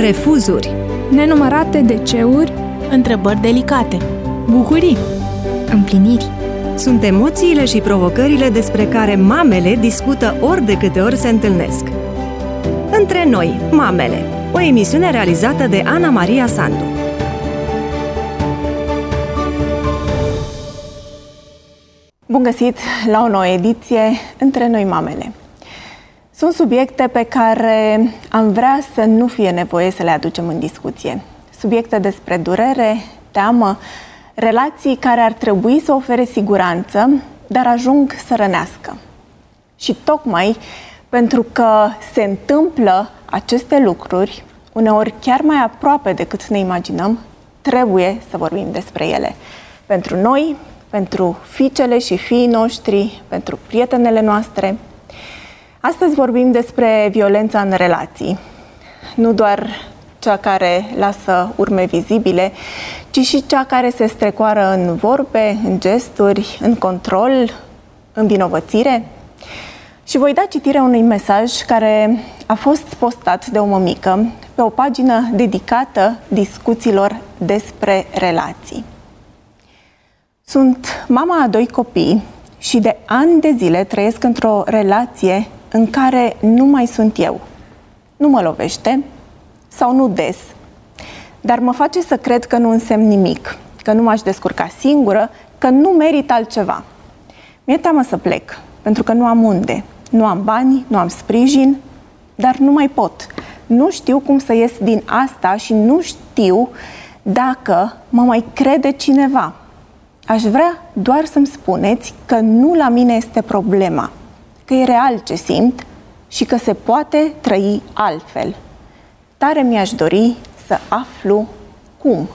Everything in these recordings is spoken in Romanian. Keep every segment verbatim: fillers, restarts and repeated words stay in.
refuzuri, nenumărate deceuri, întrebări delicate, bucurii, împliniri. sunt emoțiile și provocările despre care mamele discută ori de câte ori se întâlnesc. Între noi, mamele, o emisiune realizată de Ana Maria Sandu. Bun găsit la o nouă ediție Între noi, mamele. Sunt subiecte pe care am vrea să nu fie nevoie să le aducem în discuție. Subiecte despre durere, teamă, relații care ar trebui să ofere siguranță, dar ajung să rănească. Și tocmai pentru că se întâmplă aceste lucruri, uneori chiar mai aproape decât ne imaginăm, trebuie să vorbim despre ele. Pentru noi, pentru fiicele și fiii noștri, pentru prietenele noastre. Astăzi vorbim despre violența în relații. Nu doar cea care lasă urme vizibile, ci și cea care se strecoară în vorbe, în gesturi, în control, în vinovățire. Și voi da citire unui mesaj care a fost postat de o mămică pe o pagină dedicată discuțiilor despre relații. Sunt mama a doi copii și de ani de zile trăiesc într-o relație în care nu mai sunt eu. Nu mă lovește sau nu des, dar mă face să cred că nu însemn nimic, că nu m-aș descurca singură, că nu merit altceva. Mi-e teamă să plec, pentru că nu am unde. Nu am bani, nu am sprijin, dar nu mai pot. Nu știu cum să ies din asta și nu știu dacă mă mai crede cineva. Aș vrea doar să-mi spuneți că nu la mine este problema, că e real ce simt și că se poate trăi altfel. Tare mi-aș dori să aflu cum.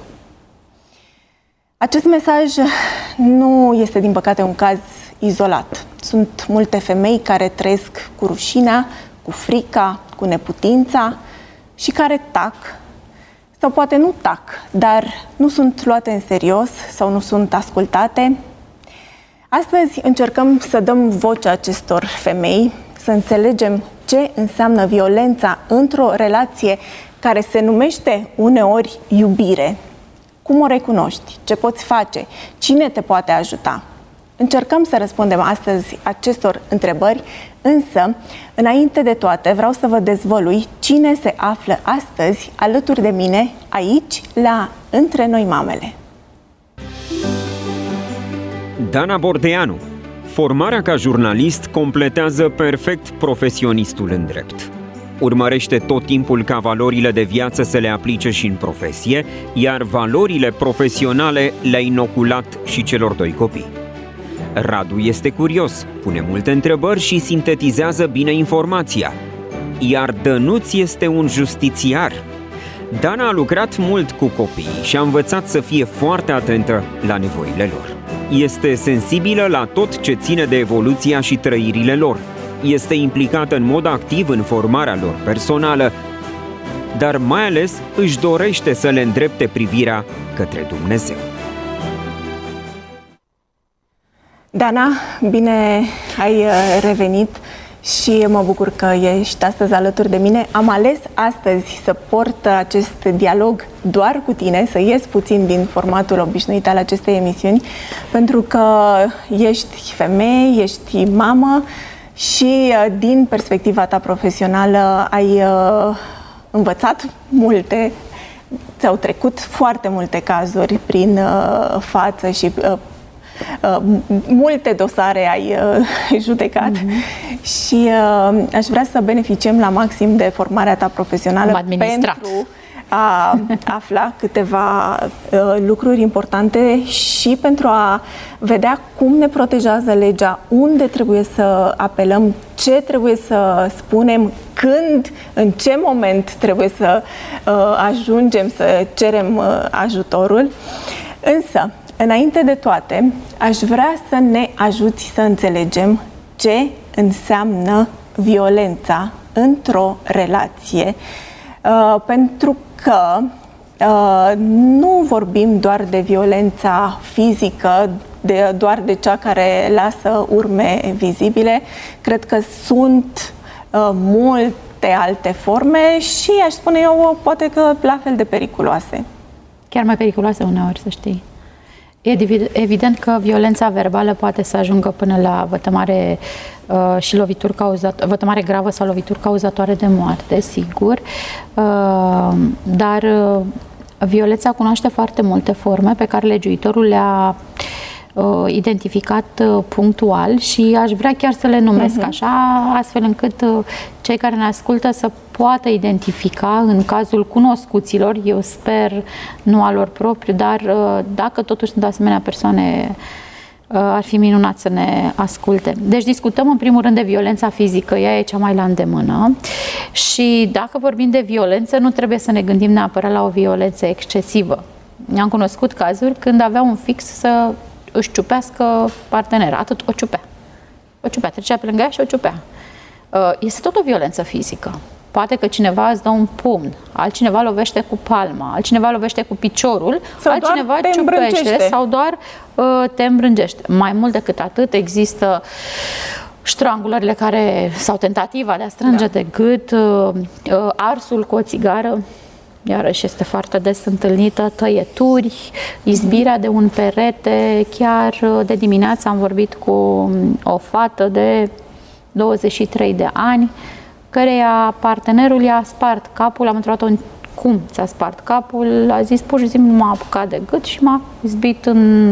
Acest mesaj nu este, din păcate, un caz izolat. Sunt multe femei care trăiesc cu rușinea, cu frica, cu neputința și care tac, sau poate nu tac, dar nu sunt luate în serios sau nu sunt ascultate. Astăzi încercăm să dăm voce acestor femei, să înțelegem ce înseamnă violența într-o relație care se numește uneori iubire. Cum o recunoști? Ce poți face? Cine te poate ajuta? Încercăm să răspundem astăzi acestor întrebări, însă, înainte de toate, vreau să vă dezvălui cine se află astăzi alături de mine, aici, la Între noi, mamele. Dana Bordeanu. Formarea ca jurnalist completează perfect profesionistul în drept. Urmărește tot timpul ca valorile de viață să le aplice și în profesie, iar valorile profesionale le-a inoculat și celor doi copii. Radu este curios, pune multe întrebări și sintetizează bine informația. Iar Dănuț este un justițiar. Dana a lucrat mult cu copiii și a învățat să fie foarte atentă la nevoile lor. Este sensibilă la tot ce ține de evoluția și trăirile lor. Este implicată în mod activ în formarea lor personală, dar mai ales își dorește să le îndrepte privirea către Dumnezeu. Dana, bine ai revenit și mă bucur că ești astăzi alături de mine. Am ales astăzi să port acest dialog doar cu tine, să ies puțin din formatul obișnuit al acestei emisiuni, pentru că ești femeie, ești mamă și din perspectiva ta profesională ai învățat multe, ți-au trecut foarte multe cazuri prin față și Uh, multe dosare ai uh, judecat mm-hmm. și uh, aș vrea să beneficiem la maxim de formarea ta profesională pentru a afla câteva uh, lucruri importante și pentru a vedea cum ne protejează legea, unde trebuie să apelăm, ce trebuie să spunem, când, în ce moment trebuie să uh, ajungem să cerem uh, ajutorul. Însă, înainte de toate, aș vrea să ne ajuți să înțelegem ce înseamnă violența într-o relație, uh, pentru că uh, nu vorbim doar de violența fizică, de, doar de cea care lasă urme vizibile. Cred că sunt uh, mult multe alte forme și, aș spune eu, poate că la fel de periculoase. Chiar mai periculoase uneori, să știi. E evident că violența verbală poate să ajungă până la vătămare uh, și lovituri cauzatoare, vătămare gravă sau lovituri cauzatoare de moarte, sigur, uh, dar uh, violența cunoaște foarte multe forme pe care legiuitorul le-a uh, identificat uh, punctual și aș vrea chiar să le numesc uh-huh. așa, astfel încât uh, cei care ne ascultă să poată identifica în cazul cunoscuților, eu sper nu a lor propriu, dar uh, dacă totuși sunt asemenea persoane, uh, ar fi minunat să ne asculte. Deci discutăm în primul rând de violența fizică, ea e cea mai la îndemână și dacă vorbim de violență, nu trebuie să ne gândim neapărat la o violență excesivă. Am cunoscut cazuri când avea un fix să își ciupească partenera, atât, o ciupea. O ciupea, trecea pe lângă ea și o ciupea. Este tot o violență fizică. Poate că cineva îți dă un pumn, altcineva lovește cu palma, altcineva lovește cu piciorul, sau altcineva ciupește sau doar uh, te îmbrângește. Mai mult decât atât, există ștrangulările care, sau tentativa de a strânge da. de gât, uh, uh, arsul cu o țigară, iarăși este foarte des întâlnită, tăieturi, izbirea de un perete. Chiar de dimineață am vorbit cu o fată de douăzeci și trei de ani, căreia partenerul i-a spart capul, am întrebat-o cum ți-a spart capul, a zis pur și simplu m-a apucat de gât și m-a izbit în,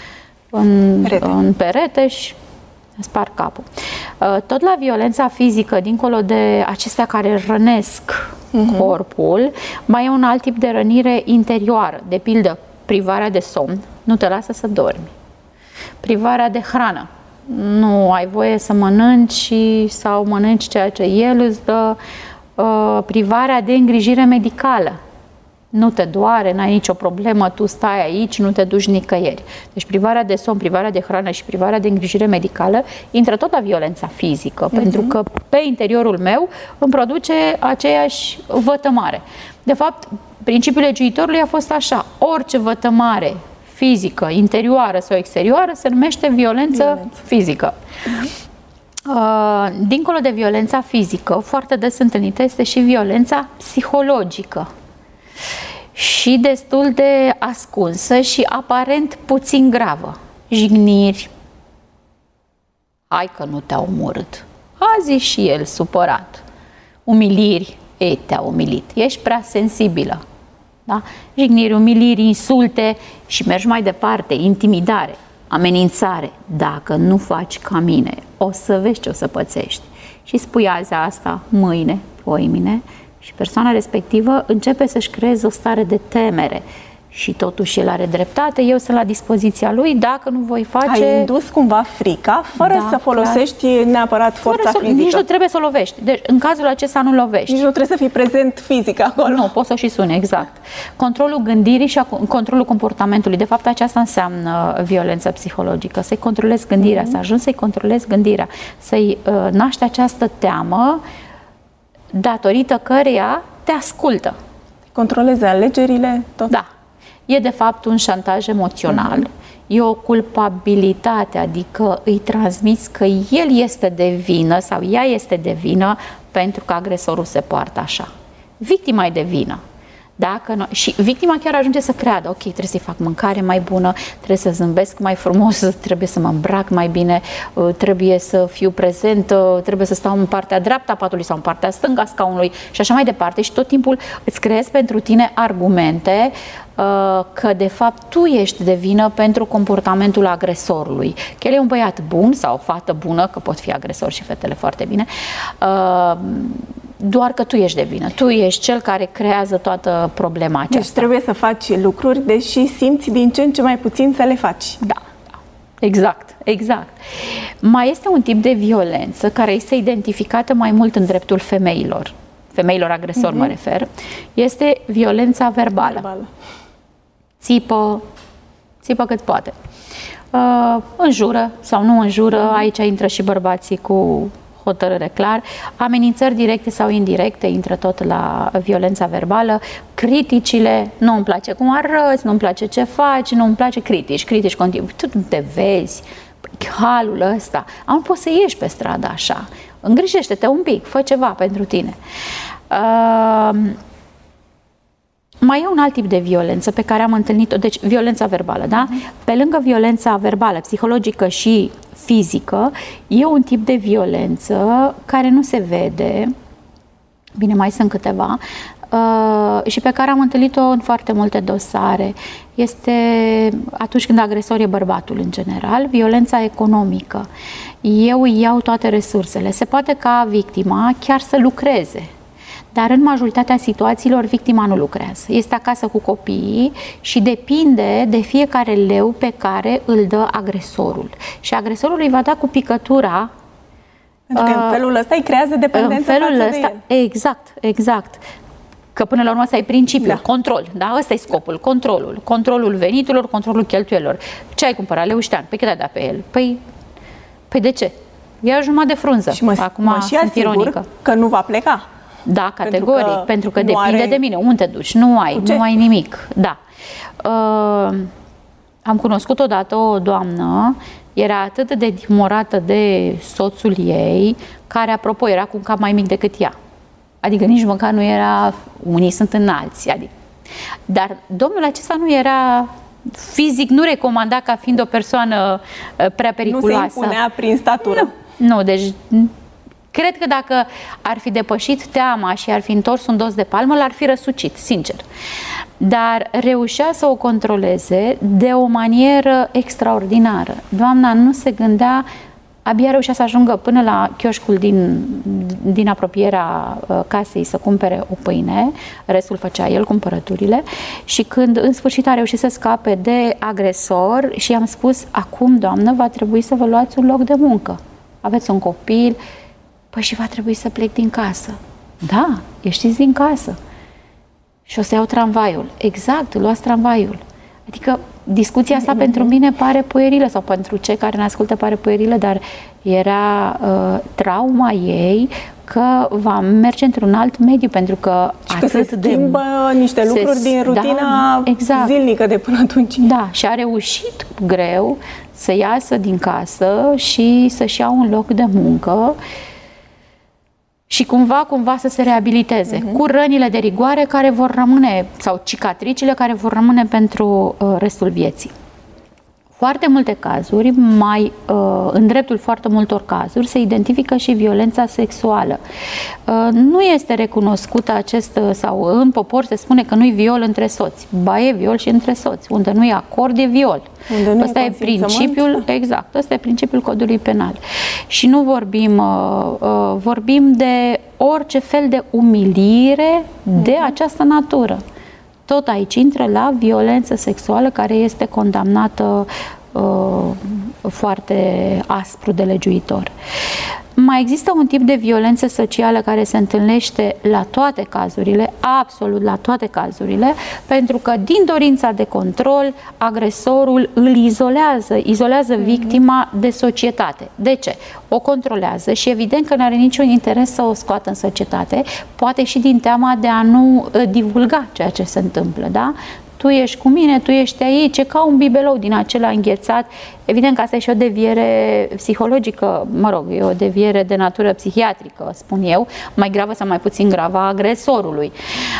în, perete. în perete și a spart capul. Tot la violența fizică, dincolo de acestea care rănesc uh-huh. corpul, mai e un alt tip de rănire interioară, de pildă privarea de somn, nu te lasă să dormi, privarea de hrană, nu ai voie să mănânci sau mănânci ceea ce el îți dă, uh, privarea de îngrijire medicală. Nu te doare, n-ai nicio problemă, tu stai aici, nu te duci nicăieri. Deci privarea de somn, privarea de hrană și privarea de îngrijire medicală intră tot la violența fizică, uh-huh. pentru că pe interiorul meu îmi produce aceeași vătămare. De fapt, principiul legiuitorului a fost așa: orice vătămare fizică, interioară sau exterioară, se numește violență, violență. fizică. Uh, dincolo de violența fizică, foarte des întâlnită este și violența psihologică. Și destul de ascunsă și aparent puțin gravă. Jigniri. Hai că nu te-a omorât. A zis și el, supărat. Umiliri. Ei, te-a umilit. Ești prea sensibilă. Da? Jigniri, umiliri, insulte și mergi mai departe, intimidare, amenințare. Dacă nu faci ca mine, o să vezi ce o să pățești. Și spui azi asta, mâine, poimine, și persoana respectivă începe să-și creeze o stare de temere. Și totuși el are dreptate, eu sunt la dispoziția lui, dacă nu voi face... Ai indus cumva frica, fără da, să folosești clar. neapărat forța să, fizică. Nici nu trebuie să lovești. Deci, în cazul acesta nu lovești. Nici nu trebuie să fii prezent fizic acolo. Nu, poți să și suni, exact. Controlul gândirii și controlul comportamentului. De fapt, aceasta înseamnă violența psihologică. Să-i controlezi gândirea, mm-hmm. să ajungi să-i controlezi gândirea, să-i uh, naști această teamă datorită căreia te ascultă. Controlezi alegerile, tot. Da. E de fapt un șantaj emoțional, uh-huh. e o culpabilitate, adică îi transmiți că el este de vină sau ea este de vină pentru că agresorul se poartă așa. Victima e de vină. Dacă nu, și victima chiar ajunge să creadă, ok, trebuie să-i fac mâncare mai bună, trebuie să zâmbesc mai frumos, trebuie să mă îmbrac mai bine, trebuie să fiu prezentă, trebuie să stau în partea dreaptă a patului sau în partea stângă a scaunului și așa mai departe. Și tot timpul îți creezi pentru tine argumente că de fapt tu ești de vină pentru comportamentul agresorului. Că el e un băiat bun sau o fată bună, că pot fi agresori și fetele foarte bine, doar că tu ești de vină. Tu ești cel care creează toată problema aceasta. Deci trebuie să faci lucruri, deși simți din ce în ce mai puțin să le faci. Da, da. Exact, exact. Mai este un tip de violență care este identificată mai mult în dreptul femeilor. Femeilor agresori, mm-hmm. mă refer. Este violența verbală. verbală. Țipă, țipă cât poate. Uh, înjură sau nu înjură, aici intră și bărbații cu hotărâre clar. Amenințări directe sau indirecte intră tot la violența verbală. Criticile, nu îmi place cum arăți, nu îmi place ce faci, nu îmi place critici, critici continuu. Tu nu te vezi, halul ăsta, am poți să ieși pe stradă așa. îngrijește-te un pic, fă ceva pentru tine. Uh, mai e un alt tip de violență pe care am întâlnit-o, deci violența verbală, da? Pe lângă violența verbală, psihologică și fizică, e un tip de violență care nu se vede, bine, mai sunt câteva, uh, și pe care am întâlnit-o în foarte multe dosare. Este atunci când agresor e bărbatul în general, violența economică. Eu îi iau toate resursele. Se poate ca victima chiar să lucreze, dar în majoritatea situațiilor victima nu lucrează. Este acasă cu copiii și depinde de fiecare leu pe care îl dă agresorul. Și agresorul îi va da cu picătura. Pentru că în felul ăsta îi creează dependență în felul față ăsta, de el. Exact, exact. Că până la urmă ăsta e principiul, Da. control, da? Ăsta e scopul, controlul. Controlul veniturilor, controlul cheltuielor. Ce ai cumpărat? Leuștean. Păi cât ai dat pe el? Păi, păi de ce? Ia jumătate de frunză. Și mă, Acum mă și sunt ironică. asigur că nu va pleca. Da, categoric, pentru că, pentru că depinde are... de mine. Unde te duci? Nu ai, nu ai nimic. Da. Uh, am cunoscut odată o doamnă, era atât de dimorată de soțul ei, care, apropo, era cu un cap mai mic decât ea. Adică nici măcar nu era, unii sunt înalți, adică. Dar domnul acesta nu era fizic, nu recomanda ca fiind o persoană prea periculoasă. Nu se impunea prin statură. Nu, nu, deci cred că dacă ar fi depășit teama și ar fi întors un dos de palmă, l-ar fi răsucit, sincer. Dar reușea să o controleze de o manieră extraordinară. Doamna nu se gândea, abia reușea să ajungă până la chioșcul din, din apropierea casei să cumpere o pâine, restul făcea el, cumpărăturile, și când în sfârșit a reușit să scape de agresor și i-am spus, acum, doamnă, va trebui să vă luați un loc de muncă. Aveți un copil, păi și va trebui să plec din casă. Da, ieșiți din casă. Și o să iau tramvaiul. Exact, luați tramvaiul. Adică discuția asta mm-hmm. pentru mine pare puerilă, sau pentru cei care ne ascultă pare puerilă, dar era uh, trauma ei că va merge într-un alt mediu, pentru că și atât că se de schimbă niște lucruri se, din rutina da, exact. zilnică de până atunci. Da, și a reușit greu să iasă din casă și să-și ia un loc de muncă și cumva, cumva să se reabiliteze, uh-huh. cu rănile de rigoare care vor rămâne, sau cicatricile care vor rămâne pentru uh, restul vieții. Foarte multe cazuri, mai uh, în dreptul foarte multor cazuri, se identifică și violența sexuală. Uh, nu este recunoscută acest, sau în popor se spune că nu-i viol între soți. Ba, e viol și între soți. Unde nu e acord, e viol. Ăsta e principiul, exact, ăsta e principiul codului penal. Și nu vorbim, uh, uh, vorbim de orice fel de umilire de uh-huh. această natură. Tot aici intră la violență sexuală, care este condamnată uh, foarte aspru de legiuitor. Mai există un tip de violență socială care se întâlnește la toate cazurile, absolut la toate cazurile, pentru că din dorința de control, agresorul îl izolează, izolează mm-hmm. victima de societate. De ce? O controlează și evident că nu are niciun interes să o scoată în societate, poate și din teama de a nu divulga ceea ce se întâmplă, da? Tu ești cu mine, tu ești aici, e ca un bibelou din acela înghețat. Evident că asta e și o deviere psihologică, mă rog, e o deviere de natură psihiatrică, spun eu, mai gravă sau mai puțin gravă a agresorului.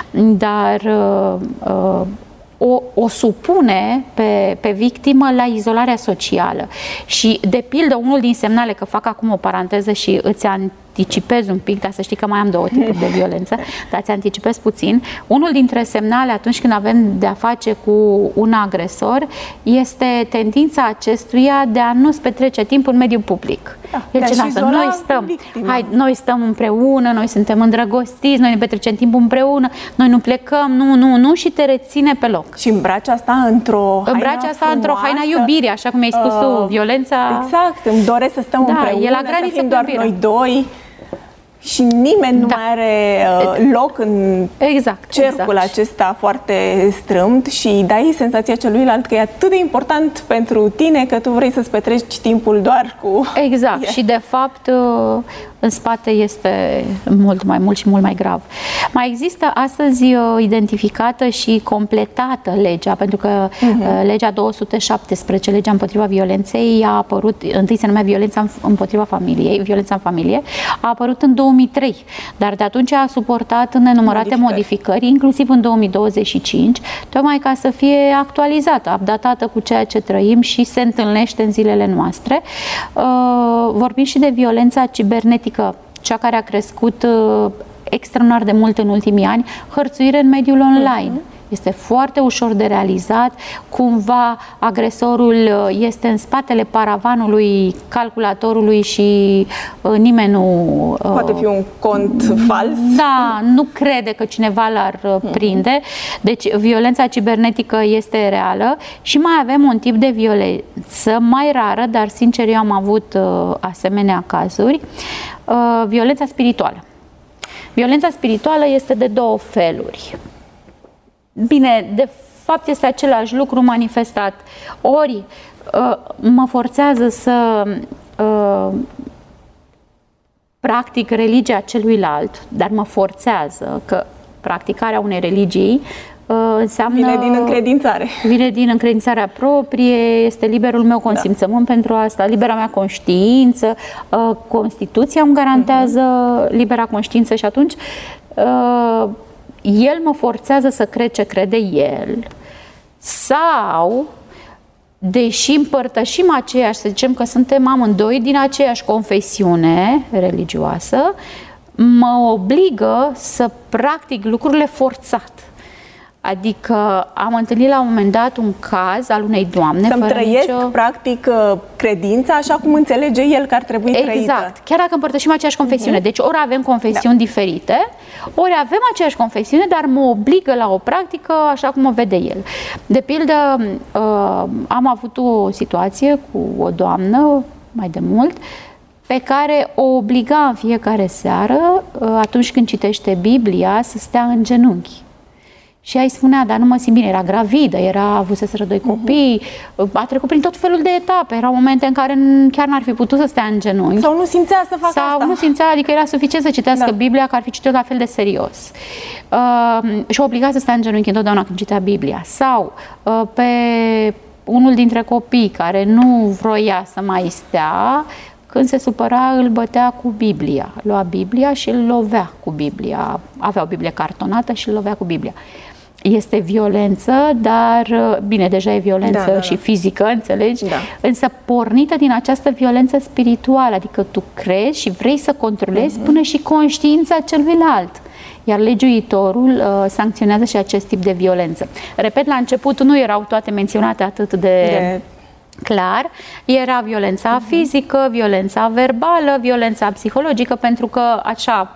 Dar uh, o, o supune pe, pe victimă la izolarea socială. Și, de pildă, unul din semnale, că fac acum o paranteză și îți anticipez un pic, dar să știi că mai am două tipuri de violență, dar îți anticipez puțin. Unul dintre semnale atunci când avem de-a face cu un agresor este tendința acestuia de a nu-ți petrece timp în mediul public. Da, El ce lasă? Noi stăm, hai, noi stăm împreună, noi suntem îndrăgostiți, noi ne petrecem timp împreună, noi nu plecăm, nu, nu, nu, și te reține pe loc. Și îmbraci asta într-o haină Îmbraci asta într-o haina iubirii, așa cum ai spus uh, tu, violența... Exact, îmi doresc să stăm da, împreună, e la să fim doar noi doi. și nimeni nu Da. mai are uh, loc în Exact, cercul exact. acesta foarte strâmt și dai senzația celuilalt că e atât de important pentru tine că tu vrei să-ți petreci timpul doar cu Exact. el. Și de fapt în spate este mult mai mult și mult mai grav. Mai există astăzi identificată și completată legea, pentru că uh-huh. legea două sute șaptesprezece, legea împotriva violenței, a apărut, întâi se numea violența împotriva familiei, violența în familie, a apărut în două mii trei, dar de atunci a suportat nenumărate modificări, modificări inclusiv în două mii douăzeci și cinci, tocmai ca să fie actualizată, updatată cu ceea ce trăim și se întâlnește în zilele noastre. Vorbim și de violența cibernetică, cea care a crescut extraordinar de mult în ultimii ani, hărțuire în mediul online. Uh-huh. Este foarte ușor de realizat, cumva agresorul este în spatele paravanului calculatorului și uh, nimeni nu... Uh, Poate fi un cont fals. Da, nu crede că cineva l-ar uh, prinde. Deci violența cibernetică este reală și mai avem un tip de violență mai rară, dar sincer eu am avut uh, asemenea cazuri, uh, violența spirituală. Violența spirituală este de două feluri. Bine, de fapt este același lucru manifestat. Ori mă forțează să practic religia celuilalt, dar mă forțează că practicarea unei religii înseamnă... Vine din încredințare. Vine din încredințarea proprie, este liberul meu consimțământ da. pentru asta, libera mea conștiință, Constituția îmi garantează uh-huh. libera conștiință și atunci el mă forțează să cred ce crede el sau, deși împărtășim aceeași, să zicem că suntem amândoi din aceeași confesiune religioasă, mă obligă să practic lucrurile forțat. Adică am întâlnit la un moment dat un caz al unei doamne Să-mi fără trăiesc, nicio... practic, credința așa cum înțelege el că ar trebui exact. trăită. Exact. Chiar dacă împărtășim aceeași confesiune. Uh-huh. Deci ori avem confesiuni da. diferite, ori avem aceeași confesiune, dar mă obligă la o practică așa cum o vede el. De pildă, am avut o situație cu o doamnă, mai de mult, pe care o obliga în fiecare seară, atunci când citește Biblia, să stea în genunchi. Și ea îi spunea, dar nu mă simt bine, era gravidă, era, avuseseră doi copii, uh-huh. a trecut prin tot felul de etape, erau momente în care chiar n-ar fi putut să stea în genunchi. Sau nu simțea să facă Sau asta. Sau nu simțea, adică era suficient să citească da. Biblia, că ar fi citit la fel de serios. Uh, și o obliga să stea în genunchi întotdeauna când citea Biblia. Sau uh, pe unul dintre copii care nu vroia să mai stea, când se supăra, îl bătea cu Biblia. Lua Biblia și îl lovea cu Biblia. Avea o Biblie cartonată și îl lovea cu Biblia. Este violență, dar, bine, deja e violență da, da, și fizică, înțelegi? Da. Însă pornită din această violență spirituală, adică tu crezi și vrei să controlezi uh-huh. până și conștiința celuilalt. Iar legiuitorul uh, sancționează și acest tip de violență. Repet, la început nu erau toate menționate atât de... de... clar, era violența uh-huh. fizică, violența verbală, violența psihologică, pentru că așa,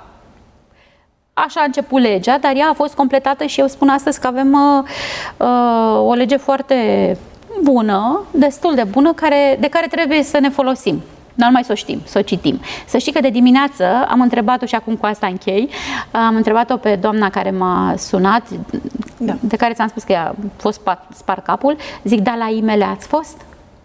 așa a început legea, dar ea a fost completată și eu spun astăzi că avem uh, uh, o lege foarte bună, destul de bună, care, de care trebuie să ne folosim. Nu numai să o știm, să o citim. Să știi că de dimineață am întrebat-o și acum cu asta închei, am întrebat-o pe doamna care m-a sunat, da. de care ți-am spus că i-a fost spart, spart capul, zic, da, la I M L ați fost?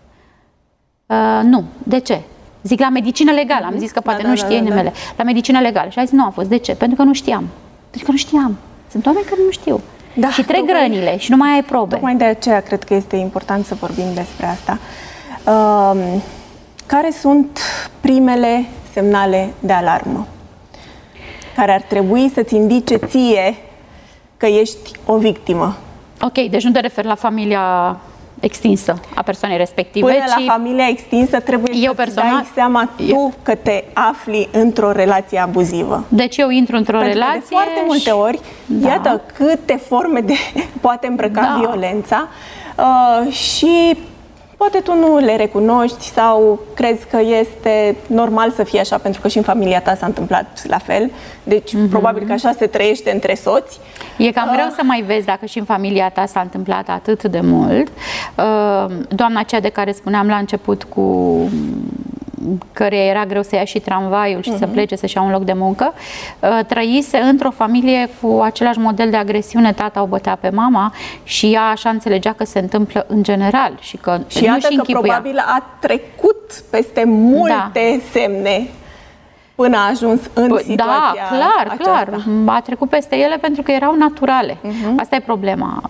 Uh, nu. De ce? Zic, la medicină legală. Am zis că poate da, nu da, știe da, da, numele. La medicină legală. Și a zis, nu a fost. De ce? Pentru că nu știam. Pentru că nu știam. Sunt oameni care nu știu. Da, și trec tocmai, rănile și nu mai ai probe. Tocmai de aceea cred că este important să vorbim despre asta. Uh, care sunt primele semnale de alarmă care ar trebui să-ți indice ție că ești o victimă? Ok, deci nu te referi la familia extinsă a persoanei respective. Până ci la familia extinsă trebuie eu să personal, dai seama tu eu, că te afli într-o relație abuzivă. Deci eu intru într-o Pentru relație că de foarte multe ori, da. iată câte forme de poate îmbrăca da. violența uh, și poate tu nu le recunoști sau crezi că este normal să fie așa pentru că și în familia ta s-a întâmplat la fel. Deci mm-hmm. probabil că așa se trăiește între soți. E cam uh. greu să mai vezi dacă și în familia ta s-a întâmplat atât de mult. Uh, doamna aceea de care spuneam la început cu căreia era greu să ia și tramvaiul și uh-huh. să plece să-și ia un loc de muncă, trăise într-o familie cu același model de agresiune. Tata o bătea pe mama și ea așa înțelegea că se întâmplă în general și că și nu iată și că închipuia. probabil a trecut peste multe da. semne până a ajuns în P- situația Da, clar, aceasta. clar. A trecut peste ele pentru că erau naturale. Uh-huh. Asta e problema.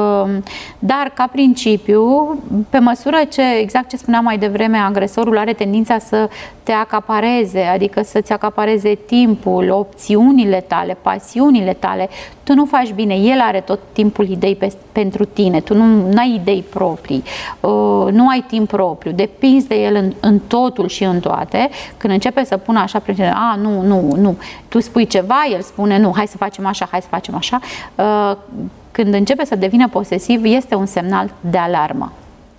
Dar, ca principiu, pe măsură ce, exact ce spuneam mai devreme, agresorul are tendința să te acapareze, adică să-ți acapareze timpul, opțiunile tale, pasiunile tale, tu nu faci bine. El are tot timpul idei pe, pentru tine. Tu nu ai idei proprii. Nu ai timp propriu. Depinzi de el în, în totul și în toate. Când începe să pună așa prin a, nu, nu, nu. Tu spui ceva, el spune nu, hai să facem așa, hai să facem așa. Când începe să devină posesiv, este un semnal de alarmă.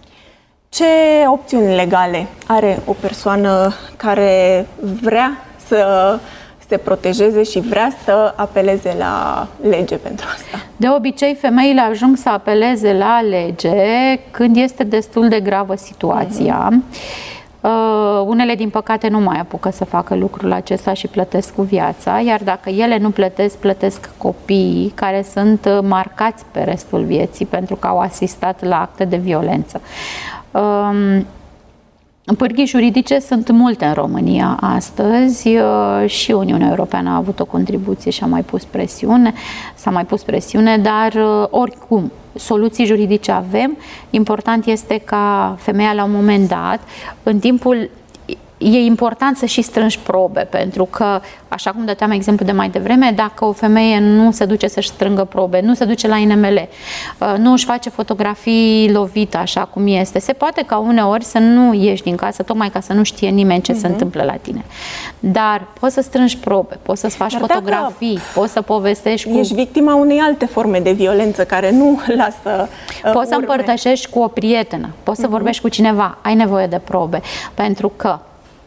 Ce opțiuni legale are o persoană care vrea să se protejeze și vrea să apeleze la lege pentru asta? De obicei, femeile ajung să apeleze la lege când este destul de gravă situația. Mm-hmm. Uh, unele, din păcate, nu mai apucă să facă lucrul acesta și plătesc cu viața, iar dacă ele nu plătesc, plătesc copiii care sunt marcați pe restul vieții pentru că au asistat la acte de violență. Uh, Pârghii juridice sunt multe în România astăzi și Uniunea Europeană a avut o contribuție și a mai pus presiune, s-a mai pus presiune, dar oricum soluții juridice avem. Important este ca femeia la un moment dat, în timpul e important să și strângi probe, pentru că, așa cum dăteam exemplu de mai devreme, dacă o femeie nu se duce să-și strângă probe, nu se duce la I N M L, nu își face fotografii lovită așa cum este, se poate ca uneori să nu ieși din casă, tocmai ca să nu știe nimeni ce uh-huh. se întâmplă la tine. Dar poți să strângi probe, poți să-ți faci Dar fotografii, poți să povestești cu... Ești victima unei alte forme de violență care nu lasă uh, Poți să împărtășești cu o prietenă, poți să uh-huh. vorbești cu cineva, ai nevoie de probe, pentru că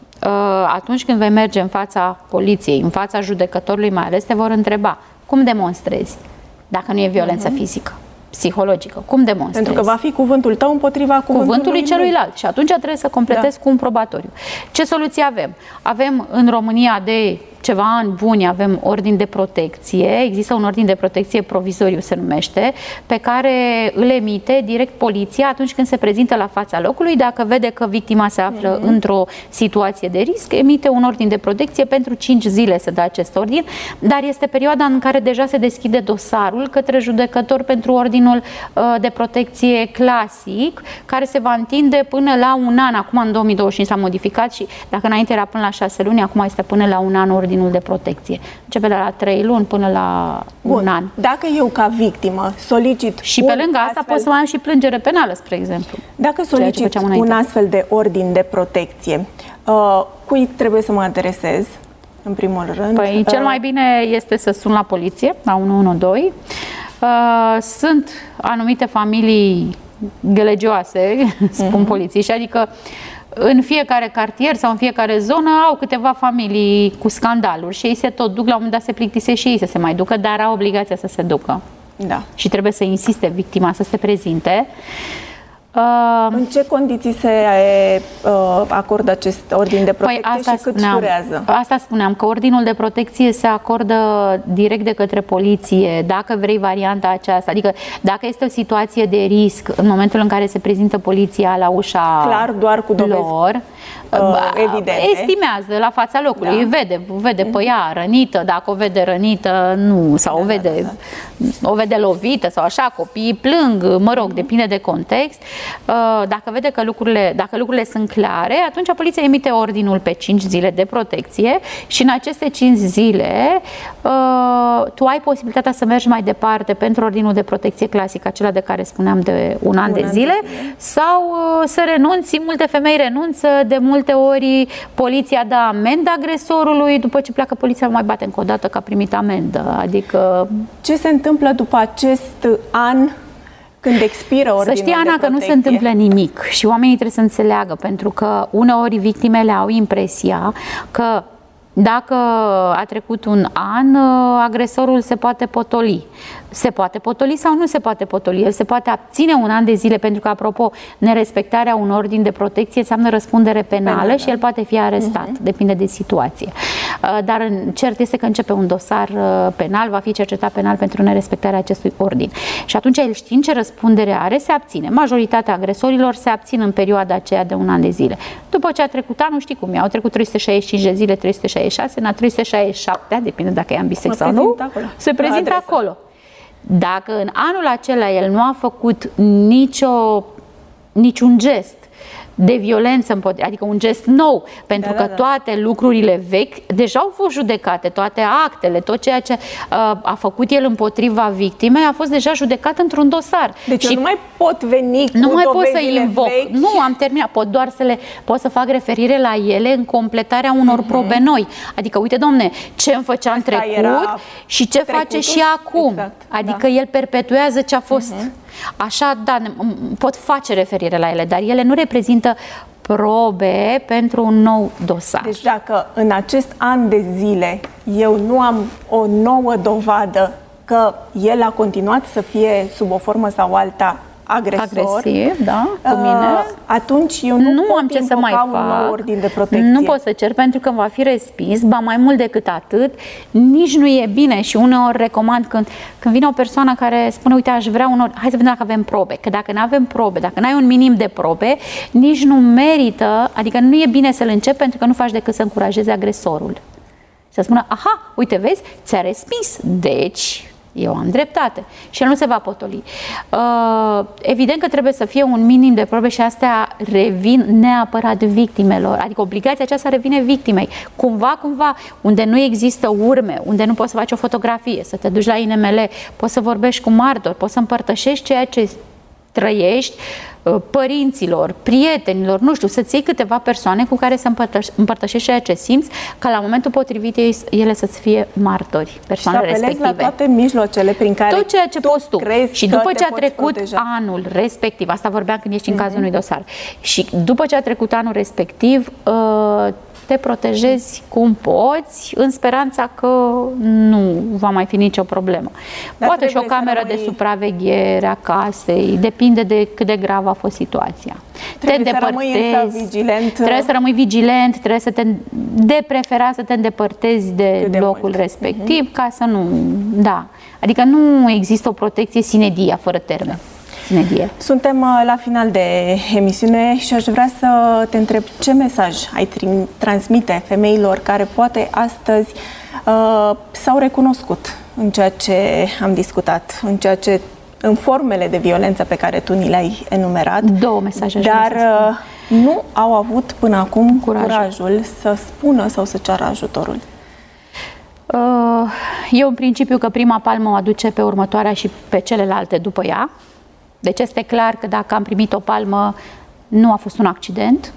atunci când vei merge în fața poliției, în fața judecătorului mai ales, te vor întreba cum demonstrezi dacă nu e violență uh-huh. fizică, psihologică, cum demonstrezi? Pentru că va fi cuvântul tău împotriva cuvântului, cuvântului celuilalt și atunci trebuie să completezi da. cu un probatoriu. Ce soluții avem? Avem în România de ceva ani buni, avem ordin de protecție, există un ordin de protecție provizoriu, se numește, pe care îl emite direct poliția atunci când se prezintă la fața locului. Dacă vede că victima se află mm-hmm. într-o situație de risc, emite un ordin de protecție. Pentru cinci zile se dă acest ordin, dar este perioada în care deja se deschide dosarul către judecător pentru ordinul uh, de protecție clasic, care se va întinde până la un an. Acum, în două mii douăzeci și cinci, s-a modificat și dacă înainte era până la șase luni, acum este până la un an ordin de protecție. Începe de la trei luni până la Bun. un an. Dacă eu, ca victimă, solicit și pe lângă asta astfel... pot să mai am și plângere penală, spre exemplu. Dacă solicit un astfel de ordin de protecție, uh, cui trebuie să mă adresez, în primul rând? Păi, uh... cel mai bine este să sun la poliție, la unu unu doi. Uh, sunt anumite familii gălegioase, spun uh-huh. polițiști, adică în fiecare cartier sau în fiecare zonă au câteva familii cu scandaluri și ei se tot duc, la un moment dat se plictisesc și ei să se mai ducă, dar au obligația să se ducă. Da. Și trebuie să insiste victima să se prezinte. Uh, în ce condiții se uh, acordă acest ordin de protecție păi asta și cât spuneam, durează? Asta spuneam, că ordinul de protecție se acordă direct de către poliție, dacă vrei varianta aceasta. Adică dacă este o situație de risc, în momentul în care se prezintă poliția la ușa Clar, doar cu dovezi lor, uh, evidente. Estimează la fața locului, da. vede, vede pe ea rănită, dacă o vede rănită, nu, sau da, o vede, da, da. o vede lovită sau așa, copiii plâng, mă rog, depinde de context. Dacă vede că lucrurile, dacă lucrurile sunt clare, atunci poliția emite ordinul pe cinci zile de protecție și în aceste cinci zile tu ai posibilitatea să mergi mai departe pentru ordinul de protecție clasic, acela de care spuneam de un an, un de, an zile, de zile, sau să renunți. Multe femei renunță, de multe ori poliția dă amendă agresorului, după ce pleacă poliția mai bate încă o dată că a primit amendă. Adică... Ce se întâmplă după acest an când expiră ordinul de protecție? Să știi, Ana, că nu se întâmplă nimic și oamenii trebuie să înțeleagă, pentru că uneori victimele au impresia că Dacă a trecut un an, agresorul se poate potoli. Se poate potoli sau nu se poate potoli? El se poate abține un an de zile, pentru că, apropo, nerespectarea unor ordini de protecție înseamnă răspundere penală, penală. Și el poate fi arestat. Uh-huh. Depinde de situație. Dar cert este că începe un dosar penal, va fi cercetat penal pentru nerespectarea acestui ordin. Și atunci el, știind ce răspundere are, se abține. Majoritatea agresorilor se abțin în perioada aceea de un an de zile. După ce a trecut anul, știi cum e, au trecut trei sute șaizeci și cinci de zile, trei sute șaizeci și șase, în trei sute șaizeci și șapte, depinde dacă e ambisex sau nu, acolo. Se prezintă acolo. Dacă în anul acela el nu a făcut nicio, niciun gest de violență, adică un gest nou, pentru da, că da, da. toate lucrurile vechi deja au fost judecate, toate actele, tot ceea ce uh, a făcut el împotriva victimei a fost deja judecat într-un dosar. Deci și eu nu mai pot veni cu nu mai pot să invoc. vechi. Nu, am terminat. Pot doar să le pot să fac referire la ele în completarea unor uh-huh. probe noi. Adică, uite, domne, ce îmi făcea în trecut și ce trecutul? face și acum. Exact, adică da. el perpetuează ce a fost. Uh-huh. Așa, da, pot face referire la ele, dar ele nu reprezintă probe pentru un nou dosar. Deci dacă în acest an de zile eu nu am o nouă dovadă că el a continuat să fie sub o formă sau alta agresor, agresiv, da, cu mine, atunci eu nu, nu pot am ce să mai un fac. nou ordin de protecție. Nu pot să cer pentru că va fi respins, ba mai mult decât atât, nici nu e bine și uneori recomand când, când vine o persoană care spune, uite, aș vrea unor, hai să vedem dacă avem probe, că dacă nu avem probe, dacă nu ai un minim de probe, nici nu merită, adică nu e bine să-l începi pentru că nu faci decât să încurajezi agresorul. Să spună, aha, uite, vezi, ți-a respins, deci eu am dreptate și el nu se va potoli. Uh, evident că trebuie să fie un minim de probe și astea revin neapărat victimelor, adică obligația aceasta revine victimei. Cumva, cumva, unde nu există urme, unde nu poți să faci o fotografie, să te duci la I N M L, poți să vorbești cu martori, poți să împărtășești ceea ce trăiești, părinților, prietenilor, nu știu, să-ți iei câteva persoane cu care să împărtăș- împărtășești ceea ce simți, ca la momentul potrivit ele să-ți fie martori, persoanele respective. La toate mijloacele prin care tot ceea ce tu poți tu. Și după ce a trecut proteja. anul respectiv, asta vorbeam când ești în cazul unui dosar, și după ce a trecut anul respectiv, te protejezi cum poți, în speranța că nu va mai fi nicio problemă. Dar poate și o cameră rămâi... de supraveghere a casei, depinde de cât de gravă a fost situația. Trebuie te să rămâi vigilent. Trebuie să rămâi vigilent, trebuie să te, de preferat să te îndepărtezi de, de locul mult. respectiv, uh-huh. ca să nu, da. Adică nu există o protecție sine die, fără termen. Medie. Suntem la final de emisiune și aș vrea să te întreb ce mesaj ai transmite femeilor care poate astăzi uh, s-au recunoscut în ceea ce am discutat, în ceea ce în formele de violență pe care tu ni le-ai enumerat. Două mesaje. Dar uh, nu au avut până acum curajul. curajul să spună sau să ceară ajutorul. Uh, e un principiu că prima palmă o aduce pe următoarea și pe celelalte după ea. Deci este clar că dacă am primit o palmă, nu a fost un accident.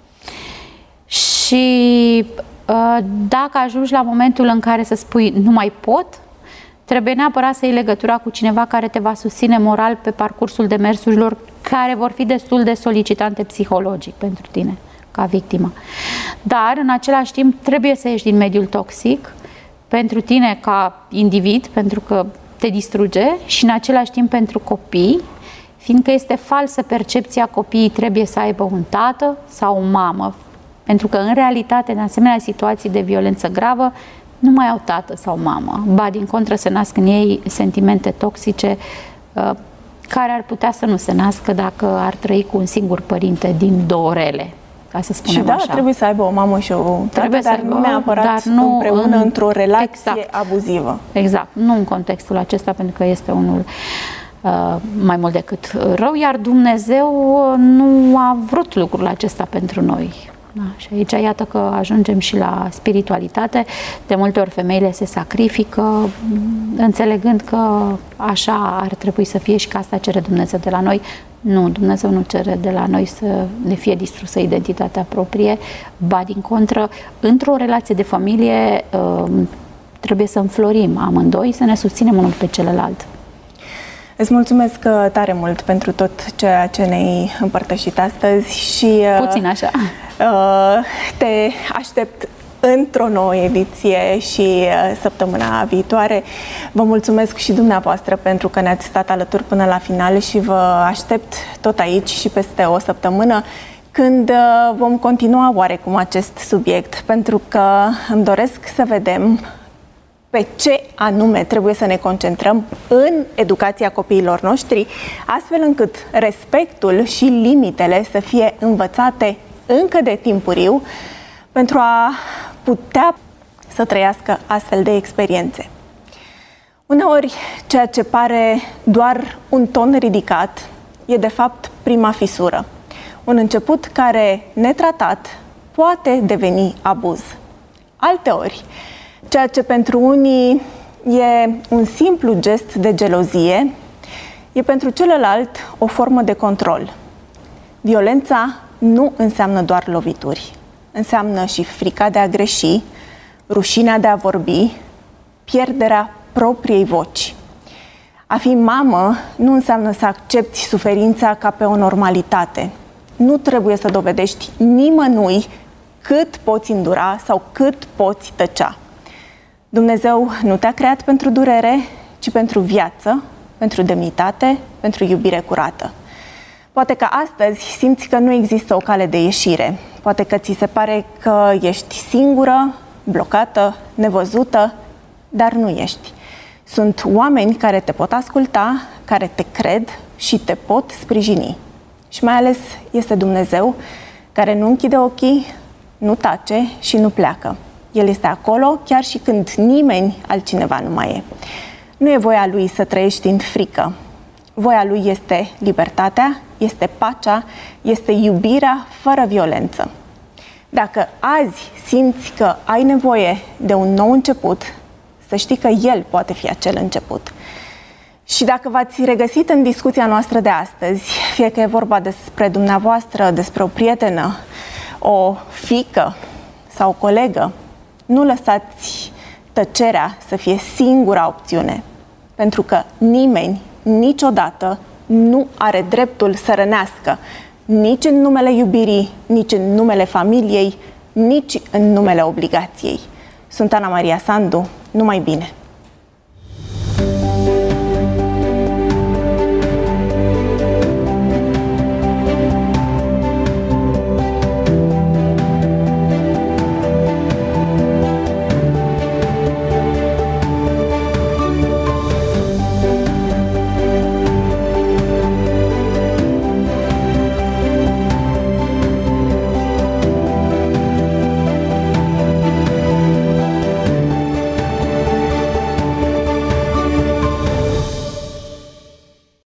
Și uh, dacă ajungi la momentul în care să spui nu mai pot, trebuie neapărat să iei legătura cu cineva care te va susține moral pe parcursul demersurilor care vor fi destul de solicitante psihologic pentru tine, ca victimă. Dar, în același timp, trebuie să ieși din mediul toxic pentru tine ca individ, pentru că te distruge, și în același timp pentru copii, fiindcă este falsă percepția copiii trebuie să aibă un tată sau o mamă, pentru că în realitate, în asemenea situații de violență gravă, nu mai au tată sau mamă, ba din contră se nasc în ei sentimente toxice uh, care ar putea să nu se nască dacă ar trăi cu un singur părinte din două rele, ca să spunem și da, așa. trebuie să aibă o mamă și o tată, trebuie dar să nu neapărat dar nu împreună în, într-o relație exact, abuzivă. Exact, nu în contextul acesta, pentru că este unul Uh, mai mult decât rău, iar Dumnezeu nu a vrut lucrul acesta pentru noi. Da? Și aici iată că ajungem și la spiritualitate. De multe ori femeile se sacrifică, înțelegând că așa ar trebui să fie și că asta cere Dumnezeu de la noi. Nu, Dumnezeu nu cere de la noi să ne fie distrusă identitatea proprie, ba din contră, într-o relație de familie uh, trebuie să înflorim amândoi, să ne susținem unul pe celălalt. Îți mulțumesc tare mult pentru tot ceea ce ne-ai împărtășit astăzi și puțin așa. Te aștept într-o nouă ediție și săptămâna viitoare. Vă mulțumesc și dumneavoastră pentru că ne-ați stat alături până la final și vă aștept tot aici și peste o săptămână, când vom continua oarecum acest subiect, pentru că îmi doresc să vedem pe ce anume trebuie să ne concentrăm în educația copiilor noștri, astfel încât respectul și limitele să fie învățate încă de timpuriu, pentru a putea să trăiască astfel de experiențe. Uneori, ceea ce pare doar un ton ridicat e de fapt prima fisură. Un început care, netratat, poate deveni abuz. Alteori, ceea ce pentru unii e un simplu gest de gelozie, e pentru celălalt o formă de control. Violența nu înseamnă doar lovituri. Înseamnă și frica de a greși, rușinea de a vorbi, pierderea propriei voci. A fi mamă nu înseamnă să accepti suferința ca pe o normalitate. Nu trebuie să dovedești nimănui cât poți îndura sau cât poți tăcea. Dumnezeu nu te-a creat pentru durere, ci pentru viață, pentru demnitate, pentru iubire curată. Poate că astăzi simți că nu există o cale de ieșire. Poate că ți se pare că ești singură, blocată, nevăzută, dar nu ești. Sunt oameni care te pot asculta, care te cred și te pot sprijini. Și mai ales este Dumnezeu, care nu închide ochii, nu tace și nu pleacă. El este acolo chiar și când nimeni altcineva nu mai e. Nu e voia Lui să trăiești în frică. Voia Lui este libertatea, este pacea, este iubirea fără violență. Dacă azi simți că ai nevoie de un nou început, să știi că El poate fi acel început. Și dacă v-ați regăsit în discuția noastră de astăzi, fie că e vorba despre dumneavoastră, despre o prietenă, o fiică sau o colegă, nu lăsați tăcerea să fie singura opțiune, pentru că nimeni niciodată nu are dreptul să rănească, nici în numele iubirii, nici în numele familiei, nici în numele obligației. Sunt Ana Maria Sandu, numai bine!